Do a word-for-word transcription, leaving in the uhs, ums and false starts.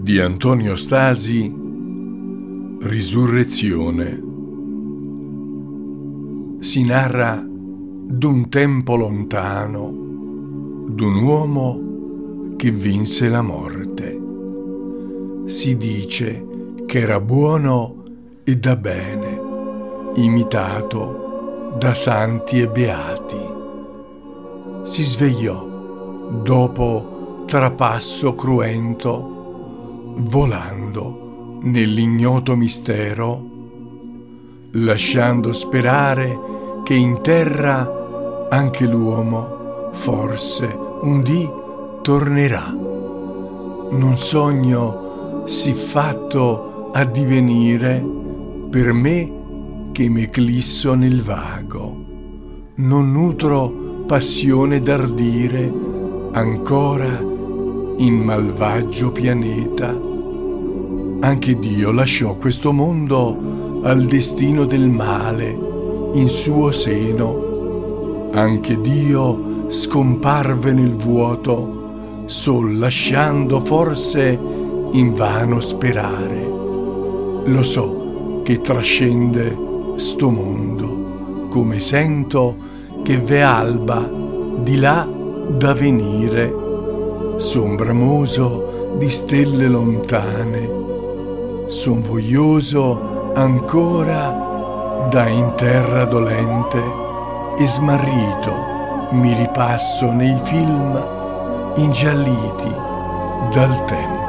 di Antonio Stasi, Risurrezione. Si narra d'un tempo lontano, d'un uomo che vinse la morte. Si dice che era buono e da bene, imitato da santi e beati. Si svegliò dopo trapasso cruento, volando nell'ignoto mistero, lasciando sperare che in terra anche l'uomo forse un dì tornerà. Non sogno siffatto addivenire per me che m'eclisso nel vago, non nutro passione d'ardire ancora in malvagio pianeta. Anche Dio lasciò questo mondo al destino del male in suo seno. Anche Dio scomparve nel vuoto, sol lasciando forse invano sperare. Lo so che trascende sto mondo, come sento che v'è alba di là da venire, son bramoso di stelle lontane, son voglioso ancora da in terra dolente e smarrito mi ripasso nei film ingialliti dal tempo.